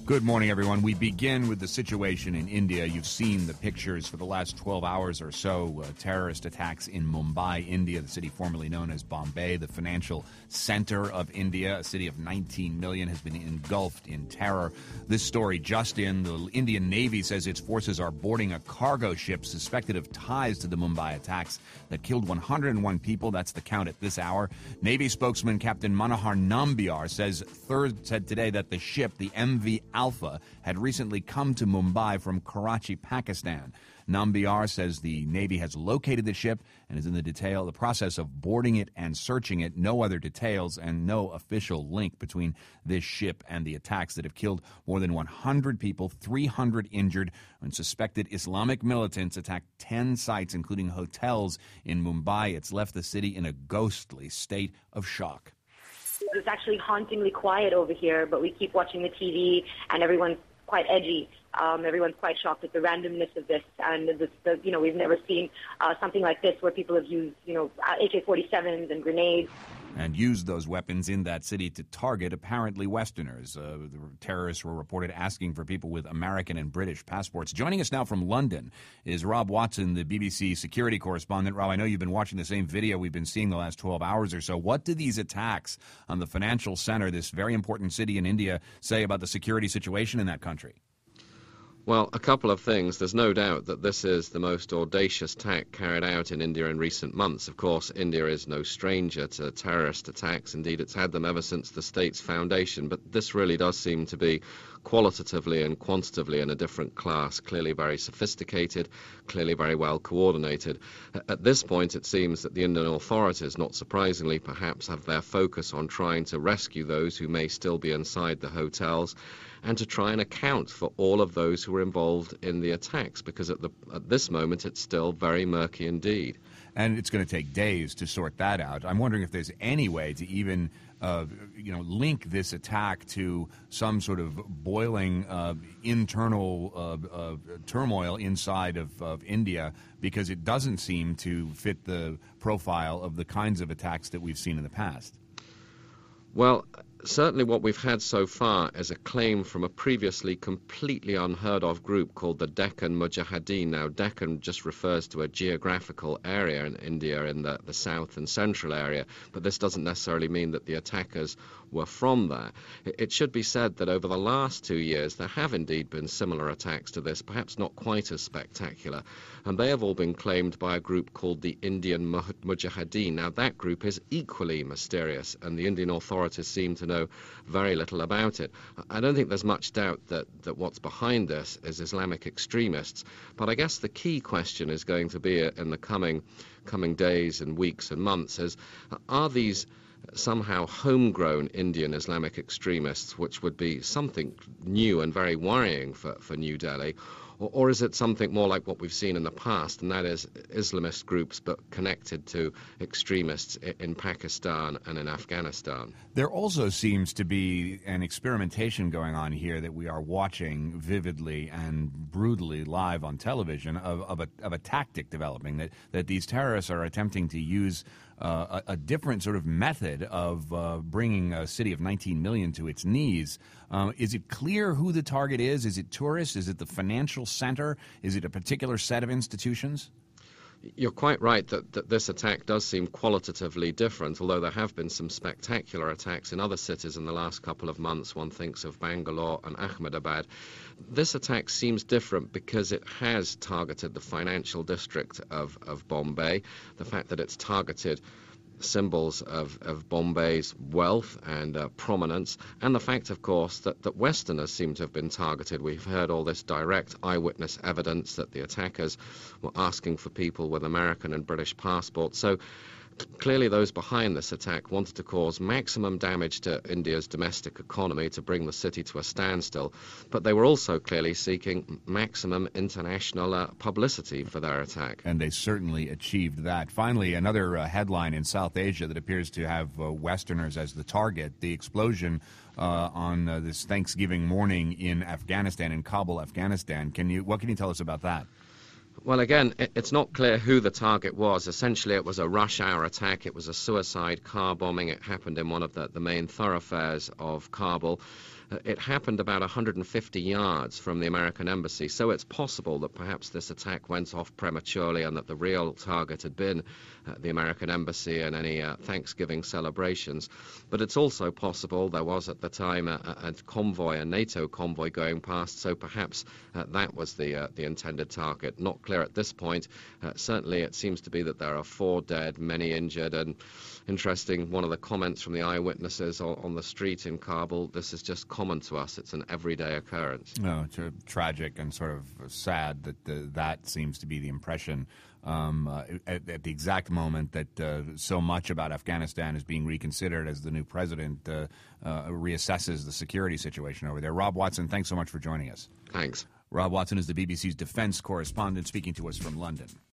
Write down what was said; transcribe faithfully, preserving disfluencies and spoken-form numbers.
Good morning, everyone. We begin with the situation in India. You've seen the pictures for the last twelve hours or so. Uh, terrorist attacks in Mumbai, India, the city formerly known as Bombay, the financial center of India. A city of nineteen million has been engulfed in terror. This story just in. The Indian Navy says its forces are boarding a cargo ship suspected of ties to the Mumbai attacks that killed one hundred one people. That's the count at this hour. Navy spokesman Captain Manohar Nambiar says third said today that the ship, the M V Alpha, had recently come to Mumbai from Karachi, Pakistan. Nambiar says the Navy has located the ship and is in the detail the process of boarding it and searching it. No other details and no official link between this ship and the attacks that have killed more than one hundred people, three hundred injured, when suspected Islamic militants attacked ten sites, including hotels in Mumbai. It's left the city in a ghostly state of shock. It's actually hauntingly quiet over here, but we keep watching the T V, and everyone's quite edgy. Um, everyone's quite shocked at the randomness of this, and the, the, you know, we've never seen uh, something like this where people have used, you know, A K forty-sevens and grenades. And used those weapons in that city to target apparently Westerners. Uh, the terrorists were reported asking for people with American and British passports. Joining us now from London is Rob Watson, the B B C security correspondent. Rob, I know you've been watching the same video we've been seeing the last twelve hours or so. What do these attacks on the financial center, this very important city in India, say about the security situation in that country? Well, a couple of things. There's no doubt that this is the most audacious attack carried out in India in recent months. Of course, India is no stranger to terrorist attacks. Indeed, it's had them ever since the state's foundation. But this really does seem to be qualitatively and quantitatively in a different class, clearly very sophisticated, clearly very well coordinated. At this point, it seems that the Indian authorities, not surprisingly perhaps, have their focus on trying to rescue those who may still be inside the hotels and to try and account for all of those who were involved in the attacks, because at, the, at this moment it's still very murky indeed. And it's going to take days to sort that out. I'm wondering if there's any way to even uh, you know, link this attack to some sort of boiling uh, internal uh, uh, turmoil inside of, of India, because it doesn't seem to fit the profile of the kinds of attacks that we've seen in the past. Well, certainly what we've had so far is a claim from a previously completely unheard of group called the Deccan Mujahideen. Now, Deccan just refers to a geographical area in India in the, the south and central area, but this doesn't necessarily mean that the attackers were from there. It, it should be said that over the last two years there have indeed been similar attacks to this, perhaps not quite as spectacular, and they have all been claimed by a group called the Indian Mujahideen. Now, that group is equally mysterious, and the Indian authorities seem to know very little about it. I don't think there's much doubt that, that what's behind this is Islamic extremists, but I guess the key question is going to be in the coming coming days and weeks and months is, are these somehow homegrown Indian Islamic extremists, which would be something new and very worrying for, for New Delhi, Or, or is it something more like what we've seen in the past, and that is Islamist groups but connected to extremists in Pakistan and in Afghanistan? There also seems to be an experimentation going on here that we are watching vividly and brutally live on television of, of, a, of a tactic developing, that, that these terrorists are attempting to use Uh, a, a different sort of method of uh, bringing a city of nineteen million to its knees. Uh, is it clear who the target is? Is it tourists? Is it the financial center? Is it a particular set of institutions? You're quite right that, that this attack does seem qualitatively different, although there have been some spectacular attacks in other cities in the last couple of months. One thinks of Bangalore and Ahmedabad. This attack seems different because it has targeted the financial district of, of Bombay, the fact that it's targeted symbols of, of Bombay's wealth and uh, prominence, and the fact, of course, that, that Westerners seem to have been targeted. We've heard all this direct eyewitness evidence that the attackers were asking for people with American and British passports. So clearly those behind this attack wanted to cause maximum damage to India's domestic economy, to bring the city to a standstill, but they were also clearly seeking maximum international uh, publicity for their attack. And they certainly achieved that. Finally, another uh, headline in South Asia that appears to have uh, Westerners as the target: the explosion uh, on uh, this Thanksgiving morning in Afghanistan, in Kabul, Afghanistan. Can you, what can you tell us about that? Well, again, it's not clear who the target was. Essentially, it was a rush-hour attack. It was a suicide car bombing. It happened in one of the, the main thoroughfares of Kabul. uh, it happened about one hundred fifty yards from the American embassy, so it's possible that perhaps this attack went off prematurely and that the real target had been uh, the American embassy and any uh, Thanksgiving celebrations. But it's also possible there was at the time a, a convoy, a NATO convoy going past, so perhaps uh, that was the uh, the intended target. Not clear at this point. Uh, certainly it seems to be that there are four dead, many injured, and interesting, one of the comments from the eyewitnesses on, on the street in Kabul, this is just common to us. It's an everyday occurrence. No, it's uh, tragic and sort of sad that uh, that seems to be the impression um, uh, at, at the exact moment that uh, so much about Afghanistan is being reconsidered as the new president uh, uh, reassesses the security situation over there. Rob Watson, thanks so much for joining us. Thanks. Rob Watson is the B B C's defense correspondent speaking to us from London.